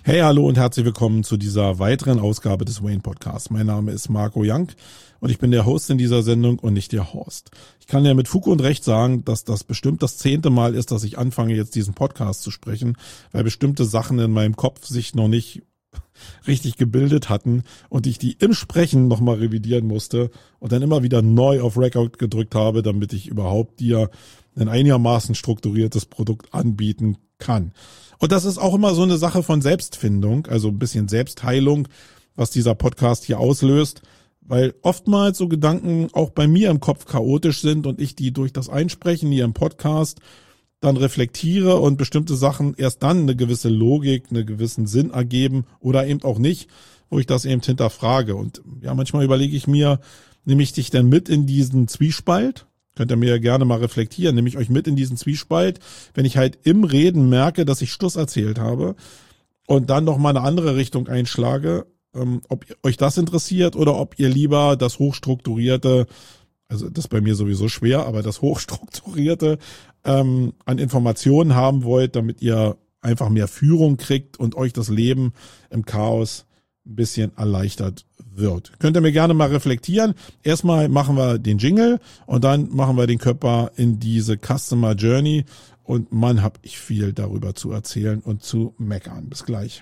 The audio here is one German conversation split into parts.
Hey, hallo und herzlich willkommen zu dieser weiteren Ausgabe des Wayne Podcasts. Mein Name ist Marco Young und ich bin der Host in dieser Sendung und nicht der Horst. Ich kann ja mit Fug und Recht sagen, dass das bestimmt das 10. Mal ist, dass ich anfange, jetzt diesen Podcast zu sprechen, weil bestimmte Sachen in meinem Kopf sich noch nicht richtig gebildet hatten und ich die im Sprechen nochmal revidieren musste und dann immer wieder neu auf Record gedrückt habe, damit ich überhaupt dir ein einigermaßen strukturiertes Produkt anbieten kann. Und das ist auch immer so eine Sache von Selbstfindung, also ein bisschen Selbstheilung, was dieser Podcast hier auslöst, weil oftmals so Gedanken auch bei mir im Kopf chaotisch sind und ich die durch das Einsprechen hier im Podcast dann reflektiere und bestimmte Sachen erst dann eine gewisse Logik, einen gewissen Sinn ergeben oder eben auch nicht, wo ich das eben hinterfrage. Und ja, manchmal überlege ich mir, nehme ich dich denn mit in diesen Zwiespalt? Könnt ihr mir ja gerne mal reflektieren, nehme ich euch mit in diesen Zwiespalt, wenn ich halt im Reden merke, dass ich Stuss erzählt habe und dann noch mal eine andere Richtung einschlage, ob euch das interessiert oder ob ihr lieber das hochstrukturierte, also das ist bei mir sowieso schwer, aber das hochstrukturierte an Informationen haben wollt, damit ihr einfach mehr Führung kriegt und euch das Leben im Chaos ein bisschen erleichtert wird. Könnt ihr mir gerne mal reflektieren. Erstmal machen wir den Jingle und dann machen wir den Körper in diese Customer Journey und Mann, hab ich viel darüber zu erzählen und zu meckern. Bis gleich.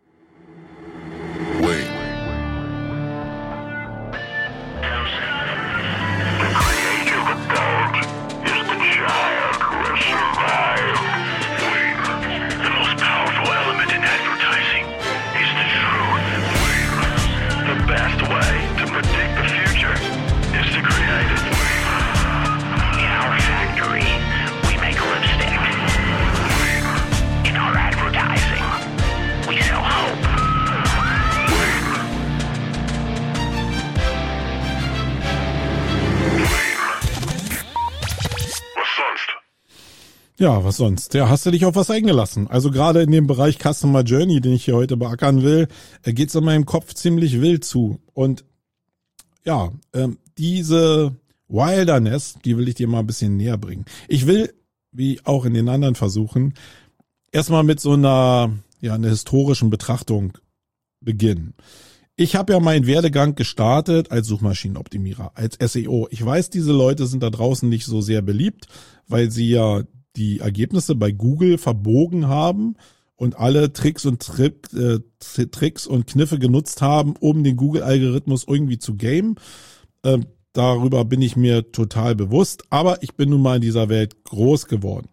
Ja, was sonst? Ja, hast du dich auf was eingelassen? Also gerade in dem Bereich Customer Journey, den ich hier heute beackern will, geht's in meinem Kopf ziemlich wild zu. Und ja, diese Wilderness, die will ich dir mal ein bisschen näher bringen. Ich will, wie auch in den anderen Versuchen, erstmal mit so einer historischen Betrachtung beginnen. Ich habe ja meinen Werdegang gestartet als Suchmaschinenoptimierer, als SEO. Ich weiß, diese Leute sind da draußen nicht so sehr beliebt, weil sie ja die Ergebnisse bei Google verbogen haben und alle Tricks und Kniffe genutzt haben, um den Google-Algorithmus irgendwie zu gamen. Darüber bin ich mir total bewusst, aber ich bin nun mal in dieser Welt groß geworden.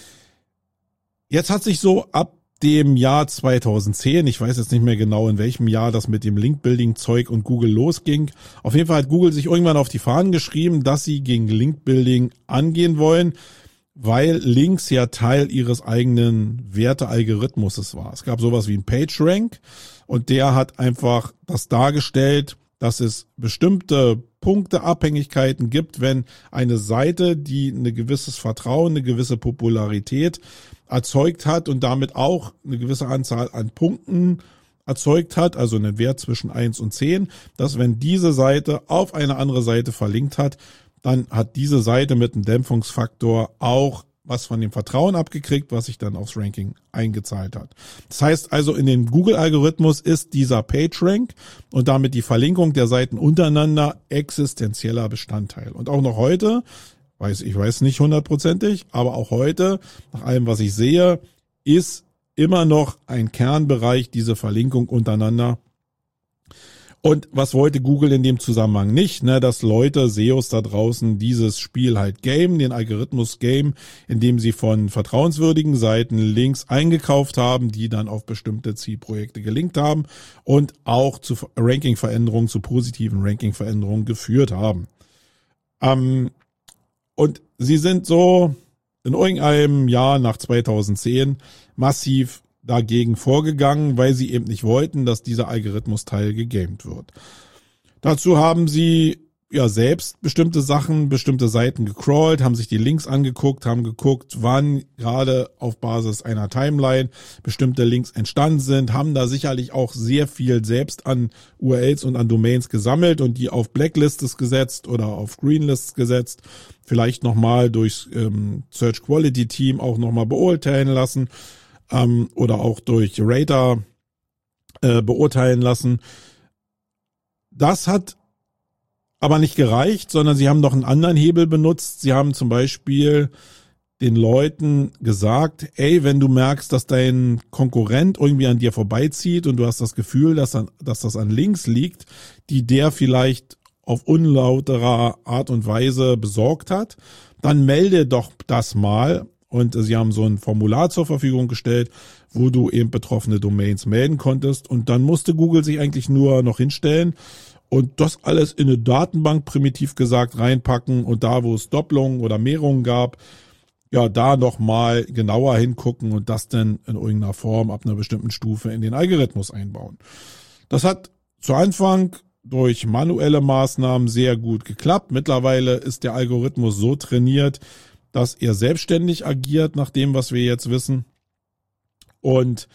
Jetzt hat sich so ab dem Jahr 2010, ich weiß jetzt nicht mehr genau, in welchem Jahr das mit dem Link-Building-Zeug und Google losging. Auf jeden Fall hat Google sich irgendwann auf die Fahnen geschrieben, dass sie gegen Link-Building angehen wollen, weil Links ja Teil ihres eigenen Wertealgorithmuses war. Es gab sowas wie ein PageRank und der hat einfach das dargestellt, dass es bestimmte Punkteabhängigkeiten gibt, wenn eine Seite, die ein gewisses Vertrauen, eine gewisse Popularität erzeugt hat und damit auch eine gewisse Anzahl an Punkten erzeugt hat, also einen Wert zwischen 1 und 10, dass wenn diese Seite auf eine andere Seite verlinkt hat, dann hat diese Seite mit einem Dämpfungsfaktor auch was von dem Vertrauen abgekriegt, was sich dann aufs Ranking eingezahlt hat. Das heißt also, in dem Google-Algorithmus ist dieser PageRank und damit die Verlinkung der Seiten untereinander existenzieller Bestandteil. Und auch noch heute, ich weiß nicht hundertprozentig, aber auch heute, nach allem, was ich sehe, ist immer noch ein Kernbereich diese Verlinkung untereinander. Und was wollte Google in dem Zusammenhang nicht? Dass Leute, SEOs da draußen dieses Spiel halt gamen, den Algorithmus gamen, indem sie von vertrauenswürdigen Seiten Links eingekauft haben, die dann auf bestimmte Zielprojekte gelinkt haben und auch zu Rankingveränderungen, zu positiven Rankingveränderungen geführt haben. Und sie sind so in irgendeinem Jahr nach 2010 massiv dagegen vorgegangen, weil sie eben nicht wollten, dass dieser Algorithmus-Teil gegamed wird. Dazu haben sie ja selbst bestimmte Seiten gecrawlt, haben sich die Links angeguckt, haben geguckt, wann gerade auf Basis einer Timeline bestimmte Links entstanden sind, haben da sicherlich auch sehr viel selbst an URLs und an Domains gesammelt und die auf Blacklists gesetzt oder auf Greenlists gesetzt, vielleicht nochmal durch Search Quality Team auch nochmal beurteilen lassen, oder auch durch Rater beurteilen lassen. Das hat aber nicht gereicht, sondern sie haben noch einen anderen Hebel benutzt. Sie haben zum Beispiel den Leuten gesagt, ey, wenn du merkst, dass dein Konkurrent irgendwie an dir vorbeizieht und du hast das Gefühl, dass das an Links liegt, die der vielleicht auf unlauterer Art und Weise besorgt hat, dann melde doch das mal. Und sie haben so ein Formular zur Verfügung gestellt, wo du eben betroffene Domains melden konntest. Und dann musste Google sich eigentlich nur noch hinstellen und das alles in eine Datenbank, primitiv gesagt, reinpacken. Und da, wo es Doppelungen oder Mehrungen gab, ja, da nochmal genauer hingucken und das dann in irgendeiner Form ab einer bestimmten Stufe in den Algorithmus einbauen. Das hat zu Anfang durch manuelle Maßnahmen sehr gut geklappt. Mittlerweile ist der Algorithmus so trainiert, dass er selbstständig agiert, nach dem, was wir jetzt wissen. Und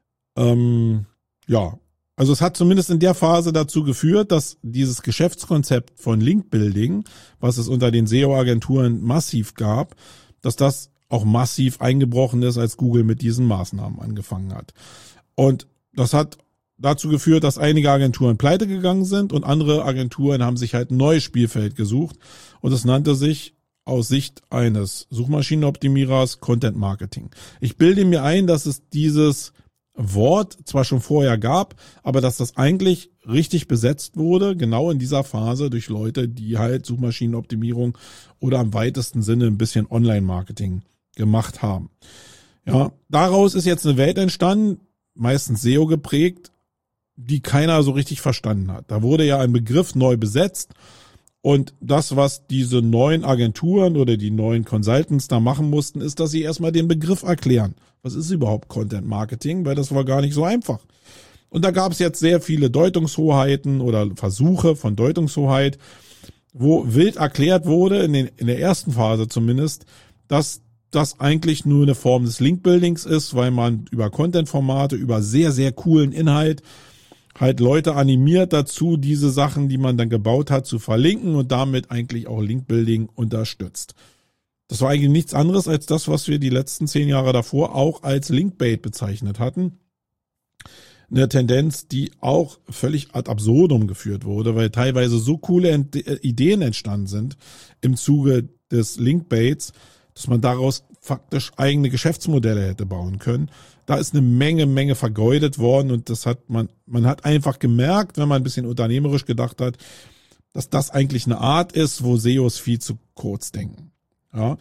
ja, also es hat zumindest in der Phase dazu geführt, dass dieses Geschäftskonzept von Link-Building, was es unter den SEO-Agenturen massiv gab, dass das auch massiv eingebrochen ist, als Google mit diesen Maßnahmen angefangen hat. Und das hat dazu geführt, dass einige Agenturen pleite gegangen sind und andere Agenturen haben sich halt ein neues Spielfeld gesucht und es nannte sich aus Sicht eines Suchmaschinenoptimierers Content Marketing. Ich bilde mir ein, dass es dieses Wort zwar schon vorher gab, aber dass das eigentlich richtig besetzt wurde, genau in dieser Phase durch Leute, die halt Suchmaschinenoptimierung oder im weitesten Sinne ein bisschen Online-Marketing gemacht haben. Ja, daraus ist jetzt eine Welt entstanden, meistens SEO geprägt, die keiner so richtig verstanden hat. Da wurde ja ein Begriff neu besetzt und das, was diese neuen Agenturen oder die neuen Consultants da machen mussten, ist, dass sie erstmal den Begriff erklären. Was ist überhaupt Content Marketing? Weil das war gar nicht so einfach. Und da gab es jetzt sehr viele Deutungshoheiten oder Versuche von Deutungshoheit, wo wild erklärt wurde, in der ersten Phase zumindest, dass das eigentlich nur eine Form des Link-Buildings ist, weil man über Content-Formate, über sehr, sehr coolen Inhalt halt Leute animiert dazu, diese Sachen, die man dann gebaut hat, zu verlinken und damit eigentlich auch Link-Building unterstützt. Das war eigentlich nichts anderes als das, was wir die letzten 10 Jahre davor auch als Linkbait bezeichnet hatten. Eine Tendenz, die auch völlig ad absurdum geführt wurde, weil teilweise so coole Ideen entstanden sind im Zuge des Linkbaits, dass man daraus faktisch eigene Geschäftsmodelle hätte bauen können. Da ist eine Menge vergeudet worden und das hat man hat einfach gemerkt, wenn man ein bisschen unternehmerisch gedacht hat, dass das eigentlich eine Art ist, wo SEOs viel zu kurz denken. Ja,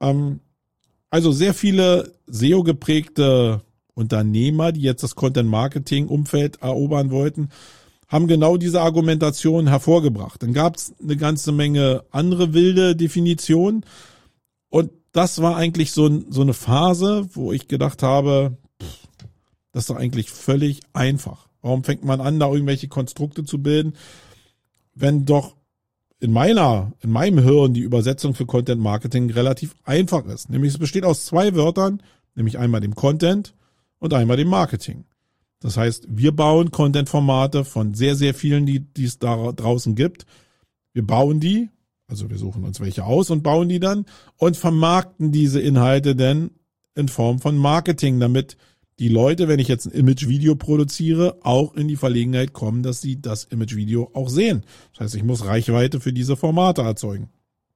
also sehr viele SEO-geprägte Unternehmer, die jetzt das Content-Marketing-Umfeld erobern wollten, haben genau diese Argumentation hervorgebracht. Dann gab es eine ganze Menge andere wilde Definitionen und das war eigentlich so eine Phase, wo ich gedacht habe, das ist doch eigentlich völlig einfach. Warum fängt man an, da irgendwelche Konstrukte zu bilden, wenn doch in meinem Hirn die Übersetzung für Content Marketing relativ einfach ist. Nämlich es besteht aus 2 Wörtern, nämlich einmal dem Content und einmal dem Marketing. Das heißt, wir bauen Content-Formate von sehr, sehr vielen, die es da draußen gibt. Wir bauen die, also wir suchen uns welche aus und bauen die dann und vermarkten diese Inhalte dann in Form von Marketing, damit die Leute, wenn ich jetzt ein Image-Video produziere, auch in die Verlegenheit kommen, dass sie das Image-Video auch sehen. Das heißt, ich muss Reichweite für diese Formate erzeugen.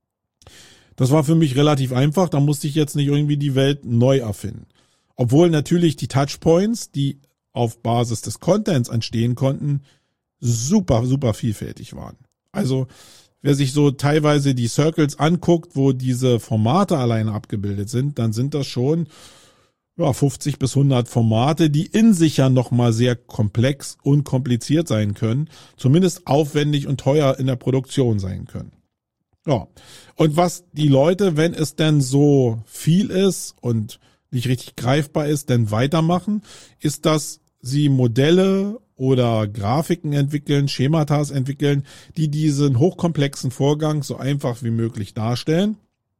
Das war für mich relativ einfach, da musste ich jetzt nicht irgendwie die Welt neu erfinden. Obwohl natürlich die Touchpoints, die auf Basis des Contents entstehen konnten, super vielfältig waren. Also wer sich so teilweise die Circles anguckt, wo diese Formate alleine abgebildet sind, dann sind das schon 50 bis 100 Formate, die in sich ja nochmal sehr komplex und kompliziert sein können, zumindest aufwendig und teuer in der Produktion sein können. Ja, und was die Leute, wenn es denn so viel ist und nicht richtig greifbar ist, denn weitermachen, ist, dass sie Modelle oder Grafiken entwickeln, Schematas entwickeln, die diesen hochkomplexen Vorgang so einfach wie möglich darstellen.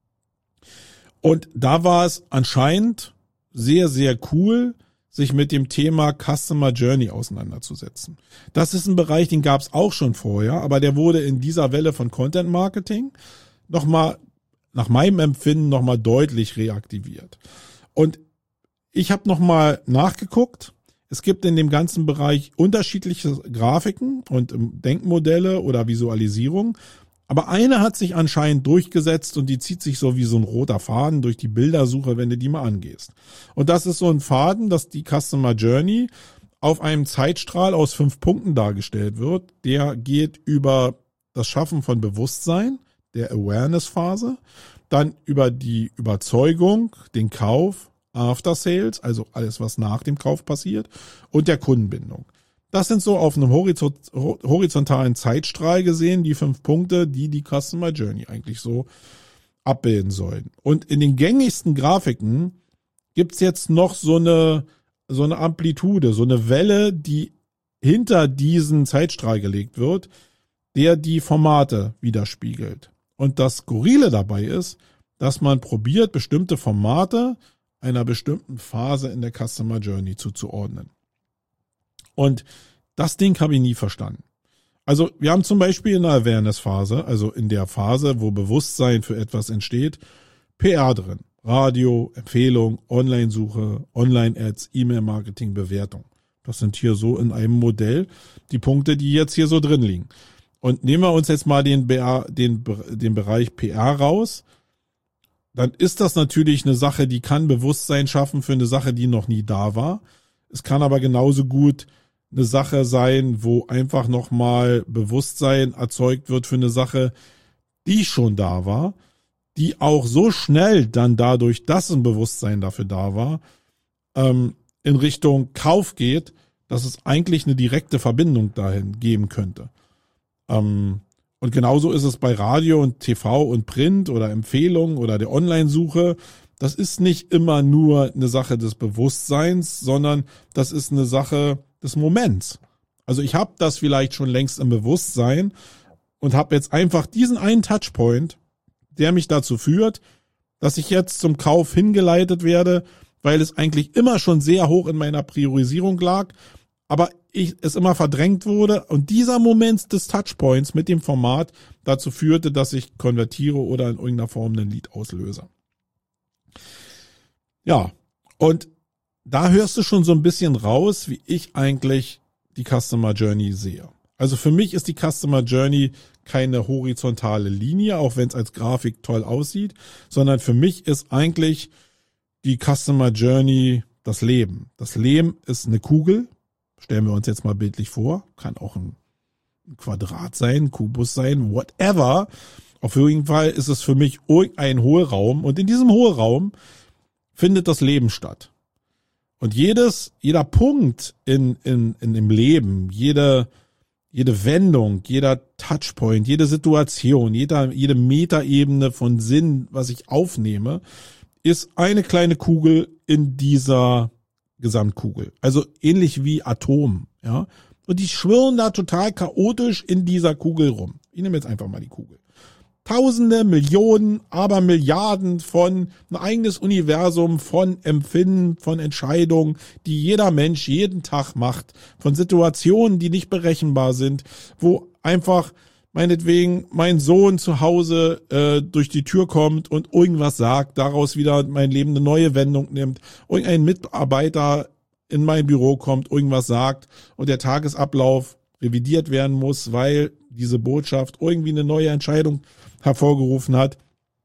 Und da war es anscheinend sehr, sehr cool, sich mit dem Thema Customer Journey auseinanderzusetzen. Das ist ein Bereich, den gab es auch schon vorher, aber der wurde in dieser Welle von Content Marketing nochmal, nach meinem Empfinden, nochmal deutlich reaktiviert. Und ich habe nochmal nachgeguckt. Es gibt in dem ganzen Bereich unterschiedliche Grafiken und Denkmodelle oder Visualisierung. Aber eine hat sich anscheinend durchgesetzt und die zieht sich so wie so ein roter Faden durch die Bildersuche, wenn du die mal angehst. Und das ist so ein Faden, dass die Customer Journey auf einem Zeitstrahl aus 5 Punkten dargestellt wird. Der geht über das Schaffen von Bewusstsein, der Awareness-Phase, dann über die Überzeugung, den Kauf, After Sales, also alles, was nach dem Kauf passiert, und der Kundenbindung. Das sind so auf einem horizontalen Zeitstrahl gesehen, die 5 Punkte, die Customer Journey eigentlich so abbilden sollen. Und in den gängigsten Grafiken gibt's jetzt noch so eine Amplitude, so eine Welle, die hinter diesen Zeitstrahl gelegt wird, der die Formate widerspiegelt. Und das Skurrile dabei ist, dass man probiert, bestimmte Formate einer bestimmten Phase in der Customer Journey zuzuordnen. Und das Ding habe ich nie verstanden. Also wir haben zum Beispiel in der Awareness-Phase, also in der Phase, wo Bewusstsein für etwas entsteht, PR drin. Radio, Empfehlung, Online-Suche, Online-Ads, E-Mail-Marketing, Bewertung. Das sind hier so in einem Modell die Punkte, die jetzt hier so drin liegen. Und nehmen wir uns jetzt mal den Bereich PR raus, dann ist das natürlich eine Sache, die kann Bewusstsein schaffen für eine Sache, die noch nie da war. Es kann aber genauso gut eine Sache sein, wo einfach nochmal Bewusstsein erzeugt wird für eine Sache, die schon da war, die auch so schnell dann dadurch, dass ein Bewusstsein dafür da war, in Richtung Kauf geht, dass es eigentlich eine direkte Verbindung dahin geben könnte. Und genauso ist es bei Radio und TV und Print oder Empfehlungen oder der Online-Suche. Das ist nicht immer nur eine Sache des Bewusstseins, sondern das ist eine Sache des Moments. Also ich habe das vielleicht schon längst im Bewusstsein und habe jetzt einfach diesen einen Touchpoint, der mich dazu führt, dass ich jetzt zum Kauf hingeleitet werde, weil es eigentlich immer schon sehr hoch in meiner Priorisierung lag, aber es immer verdrängt wurde und dieser Moment des Touchpoints mit dem Format dazu führte, dass ich konvertiere oder in irgendeiner Form ein Lead auslöse. Ja, und da hörst du schon so ein bisschen raus, wie ich eigentlich die Customer Journey sehe. Also für mich ist die Customer Journey keine horizontale Linie, auch wenn es als Grafik toll aussieht, sondern für mich ist eigentlich die Customer Journey das Leben. Das Leben ist eine Kugel, stellen wir uns jetzt mal bildlich vor, kann auch ein Quadrat sein, ein Kubus sein, whatever. Auf jeden Fall ist es für mich ein Hohlraum und in diesem Hohlraum findet das Leben statt. Und jeder Punkt in dem Leben, jede Wendung, jeder Touchpoint, jede Situation, jede Metaebene von Sinn, was ich aufnehme, ist eine kleine Kugel in dieser Gesamtkugel. Also ähnlich wie Atom, ja. Und die schwirren da total chaotisch in dieser Kugel rum. Ich nehme jetzt einfach mal die Kugel. Tausende, Millionen, aber Milliarden von ein eigenes Universum von Empfinden, von Entscheidungen, die jeder Mensch jeden Tag macht, von Situationen, die nicht berechenbar sind, wo einfach meinetwegen mein Sohn zu Hause durch die Tür kommt und irgendwas sagt, daraus wieder mein Leben eine neue Wendung nimmt, irgendein Mitarbeiter in mein Büro kommt, irgendwas sagt und der Tagesablauf revidiert werden muss, weil diese Botschaft irgendwie eine neue Entscheidung hervorgerufen hat.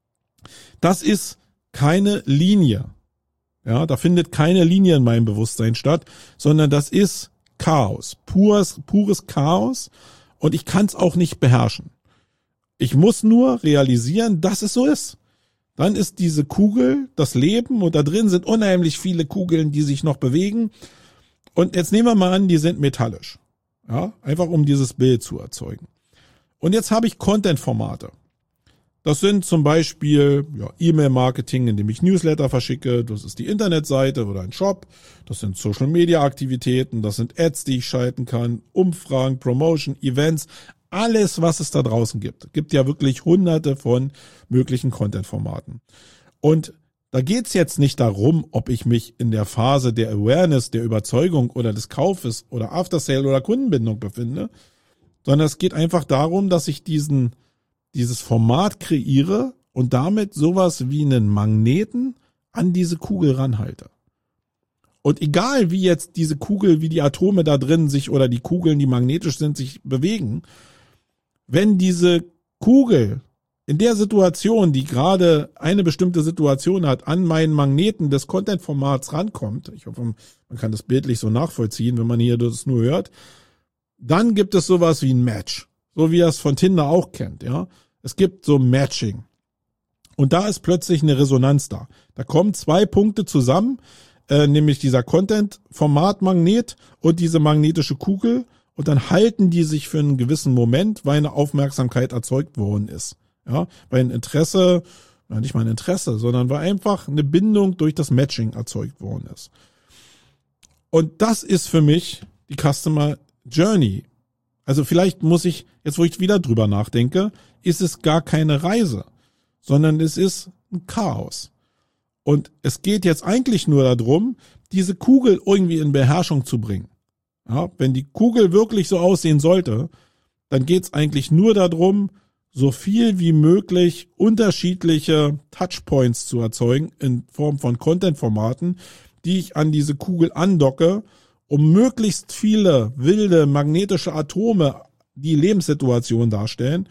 Das ist keine Linie. Ja, da findet keine Linie in meinem Bewusstsein statt, sondern das ist Chaos, pures Chaos und ich kann es auch nicht beherrschen. Ich muss nur realisieren, dass es so ist. Dann ist diese Kugel das Leben und da drin sind unheimlich viele Kugeln, die sich noch bewegen. Und jetzt nehmen wir mal an, die sind metallisch. Ja, einfach um dieses Bild zu erzeugen. Und jetzt habe ich Content-Formate. Das sind zum Beispiel E-Mail-Marketing, indem ich Newsletter verschicke. Das ist die Internetseite oder ein Shop. Das sind Social-Media-Aktivitäten. Das sind Ads, die ich schalten kann. Umfragen, Promotion, Events. Alles, was es da draußen gibt. Es gibt ja wirklich hunderte von möglichen Content-Formaten. Und da geht's jetzt nicht darum, ob ich mich in der Phase der Awareness, der Überzeugung oder des Kaufes oder After-Sale oder Kundenbindung befinde, sondern es geht einfach darum, dass ich dieses Format kreiere und damit sowas wie einen Magneten an diese Kugel ranhalte. Und egal wie jetzt diese Kugel, wie die Atome da drin sich oder die Kugeln, die magnetisch sind, sich bewegen, wenn diese Kugel in der Situation, die gerade eine bestimmte Situation hat, an meinen Magneten des Content-Formats rankommt, ich hoffe, man kann das bildlich so nachvollziehen, wenn man hier das nur hört, dann gibt es sowas wie ein Match, so wie ihr es von Tinder auch kennt, ja. Es gibt so Matching. Und da ist plötzlich eine Resonanz da. Da kommen zwei Punkte zusammen, nämlich dieser Content-Format-Magnet und diese magnetische Kugel, und dann halten die sich für einen gewissen Moment, weil eine Aufmerksamkeit erzeugt worden ist. Ja, weil ein Interesse, nicht mal ein Interesse, sondern weil einfach eine Bindung durch das Matching erzeugt worden ist. Und das ist für mich die Customer Journey. Also vielleicht muss ich, jetzt wo ich wieder drüber nachdenke, ist es gar keine Reise, sondern es ist ein Chaos. Und es geht jetzt eigentlich nur darum, diese Kugel irgendwie in Beherrschung zu bringen. Ja, wenn die Kugel wirklich so aussehen sollte, dann geht es eigentlich nur darum, so viel wie möglich unterschiedliche Touchpoints zu erzeugen in Form von Content-Formaten, die ich an diese Kugel andocke, um möglichst viele wilde magnetische Atome, die Lebenssituation darstellen,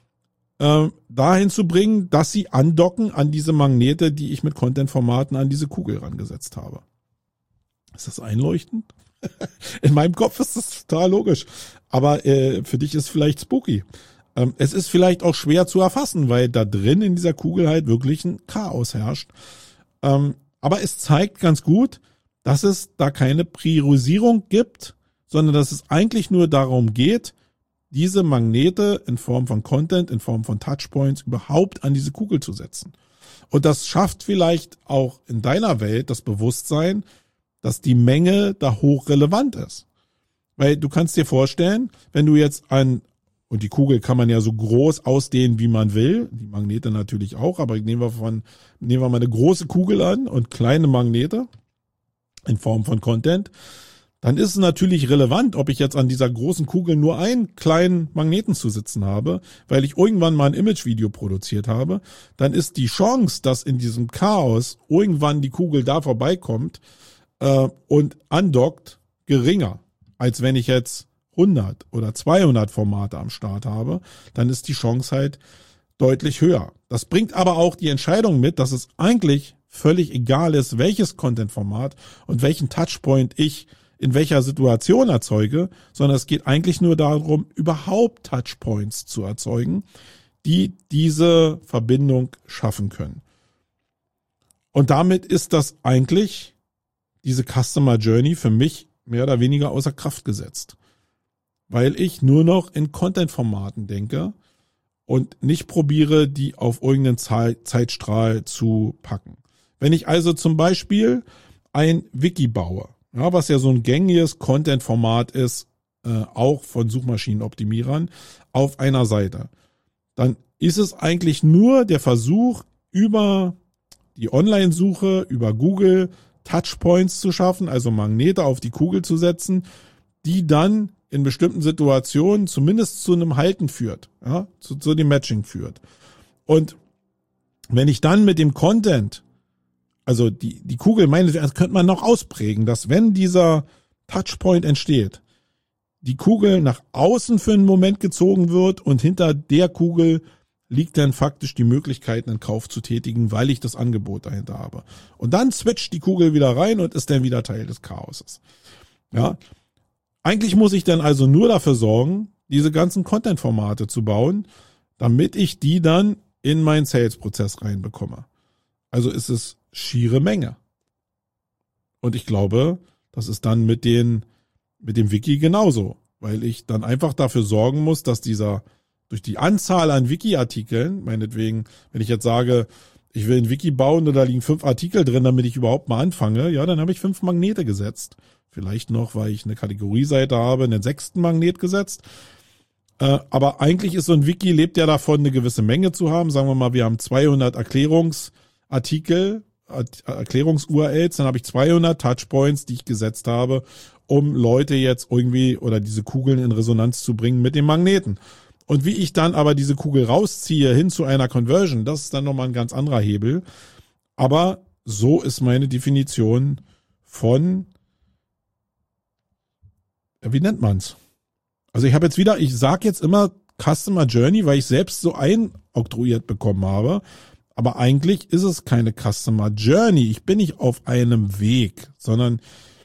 dahin zu bringen, dass sie andocken an diese Magnete, die ich mit Content-Formaten an diese Kugel rangesetzt habe. Ist das einleuchtend? In meinem Kopf ist das total logisch. Aber für dich ist es vielleicht spooky. Es ist vielleicht auch schwer zu erfassen, weil da drin in dieser Kugel halt wirklich ein Chaos herrscht. Aber es zeigt ganz gut, dass es da keine Priorisierung gibt, sondern dass es eigentlich nur darum geht, diese Magnete in Form von Content, in Form von Touchpoints überhaupt an diese Kugel zu setzen. Und das schafft vielleicht auch in deiner Welt das Bewusstsein, dass die Menge da hochrelevant ist. Weil du kannst dir vorstellen, wenn du jetzt und die Kugel kann man ja so groß ausdehnen, wie man will, die Magnete natürlich auch, aber nehmen wir mal eine große Kugel an und kleine Magnete in Form von Content, dann ist es natürlich relevant, ob ich jetzt an dieser großen Kugel nur einen kleinen Magneten zu sitzen habe, weil ich irgendwann mal ein Imagevideo produziert habe, dann ist die Chance, dass in diesem Chaos irgendwann die Kugel da vorbeikommt und andockt, geringer, als wenn ich jetzt 100 oder 200 Formate am Start habe, dann ist die Chance halt deutlich höher. Das bringt aber auch die Entscheidung mit, dass es eigentlich völlig egal ist, welches Content-Format und welchen Touchpoint ich in welcher Situation erzeuge, sondern es geht eigentlich nur darum, überhaupt Touchpoints zu erzeugen, die diese Verbindung schaffen können. Und damit ist das eigentlich, diese Customer Journey, für mich mehr oder weniger außer Kraft gesetzt. Weil ich nur noch in Content-Formaten denke und nicht probiere, die auf irgendeinen Zeitstrahl zu packen. Wenn ich also zum Beispiel ein Wiki baue, ja, was ja so ein gängiges Content-Format ist, auch von Suchmaschinenoptimierern, auf einer Seite, dann ist es eigentlich nur der Versuch, über die Online-Suche, über Google Touchpoints zu schaffen, also Magnete auf die Kugel zu setzen, die dann in bestimmten Situationen zumindest zu einem Halten führt, ja, zu dem Matching führt. Und wenn ich dann mit dem Content, also die Kugel, das könnte man noch ausprägen, dass wenn dieser Touchpoint entsteht, die Kugel nach außen für einen Moment gezogen wird und hinter der Kugel liegt dann faktisch die Möglichkeit, einen Kauf zu tätigen, weil ich das Angebot dahinter habe. Und dann switcht die Kugel wieder rein und ist dann wieder Teil des Chaoses. Ja. Eigentlich muss ich dann also nur dafür sorgen, diese ganzen Content-Formate zu bauen, damit ich die dann in meinen Sales-Prozess reinbekomme. Also ist es schiere Menge. Und ich glaube, das ist dann mit dem Wiki genauso, weil ich dann einfach dafür sorgen muss, dass durch die Anzahl an Wiki-Artikeln, meinetwegen, wenn ich jetzt sage, ich will ein Wiki bauen und da liegen 5 Artikel drin, damit ich überhaupt mal anfange, ja, dann habe ich 5 Magnete gesetzt. Vielleicht noch, weil ich eine Kategorieseite habe, einen 6. Magnet gesetzt. Aber eigentlich ist so ein Wiki, lebt ja davon, eine gewisse Menge zu haben. Sagen wir mal, wir haben 200 Erklärungsartikel, Erklärungs-URLs, dann habe ich 200 Touchpoints, die ich gesetzt habe, um Leute jetzt irgendwie oder diese Kugeln in Resonanz zu bringen mit den Magneten. Und wie ich dann aber diese Kugel rausziehe hin zu einer Conversion, das ist dann nochmal ein ganz anderer Hebel. Aber so ist meine Definition von, wie nennt man's? Also ich sage jetzt immer Customer Journey, weil ich selbst so einoktroyiert bekommen habe. Aber eigentlich ist es keine Customer Journey. Ich bin nicht auf einem Weg, sondern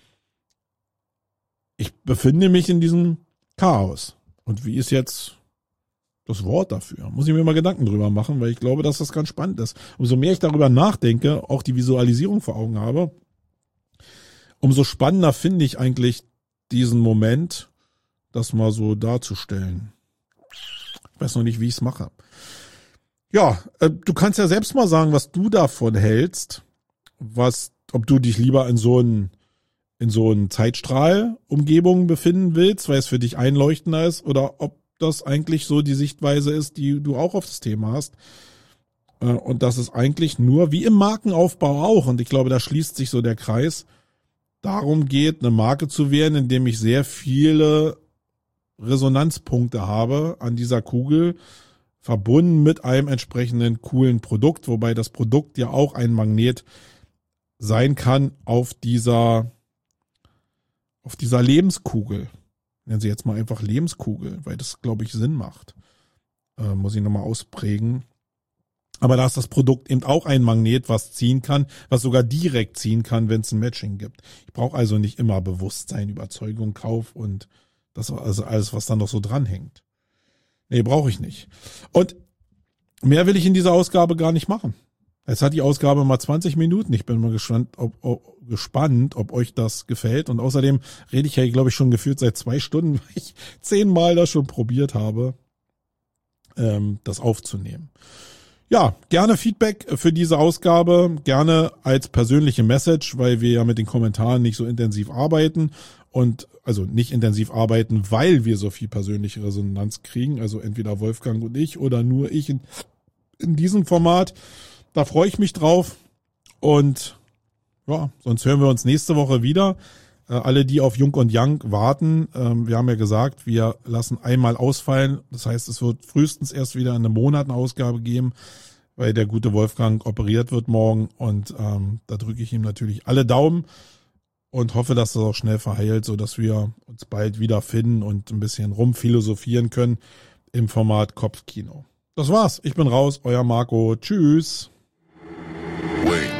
ich befinde mich in diesem Chaos. Und wie ist jetzt das Wort dafür? Muss ich mir mal Gedanken drüber machen, weil ich glaube, dass das ganz spannend ist. Umso mehr ich darüber nachdenke, auch die Visualisierung vor Augen habe, umso spannender finde ich eigentlich diesen Moment, das mal so darzustellen. Ich weiß noch nicht, wie ich es mache. Ja, du kannst ja selbst mal sagen, was du davon hältst, ob du dich lieber in so einen Zeitstrahl-Umgebung befinden willst, weil es für dich einleuchtender ist, oder ob das eigentlich so die Sichtweise ist, die du auch auf das Thema hast. Und dass es eigentlich nur, wie im Markenaufbau auch, und ich glaube, da schließt sich so der Kreis, darum geht, eine Marke zu werden, indem ich sehr viele Resonanzpunkte habe an dieser Kugel, verbunden mit einem entsprechenden coolen Produkt, wobei das Produkt ja auch ein Magnet sein kann auf dieser Lebenskugel. Nennen Sie jetzt mal einfach Lebenskugel, weil das, glaube ich, Sinn macht. Muss ich nochmal ausprägen. Aber da ist das Produkt eben auch ein Magnet, was ziehen kann, was sogar direkt ziehen kann, wenn es ein Matching gibt. Ich brauche also nicht immer Bewusstsein, Überzeugung, Kauf und das also alles, was dann noch so dranhängt. Nee, brauche ich nicht. Und mehr will ich in dieser Ausgabe gar nicht machen. Jetzt hat die Ausgabe mal 20 Minuten. Ich bin mal gespannt, ob euch das gefällt. Und außerdem rede ich ja, glaube ich, schon gefühlt seit 2 Stunden, weil ich 10-mal das schon probiert habe, das aufzunehmen. Ja, gerne Feedback für diese Ausgabe, gerne als persönliche Message, weil wir ja mit den Kommentaren nicht so intensiv arbeiten und also nicht intensiv arbeiten, weil wir so viel persönliche Resonanz kriegen, also entweder Wolfgang und ich oder nur ich in diesem Format. Da freue ich mich drauf und ja, sonst hören wir uns nächste Woche wieder. Alle, die auf Jung und Young warten, wir haben ja gesagt, wir lassen einmal ausfallen. Das heißt, es wird frühestens erst wieder in einem Monat eine Ausgabe geben, weil der gute Wolfgang operiert wird morgen. Und da drücke ich ihm natürlich alle Daumen und hoffe, dass das auch schnell verheilt, sodass wir uns bald wieder finden und ein bisschen rumphilosophieren können im Format Kopfkino. Das war's. Ich bin raus. Euer Marco. Tschüss. Wait.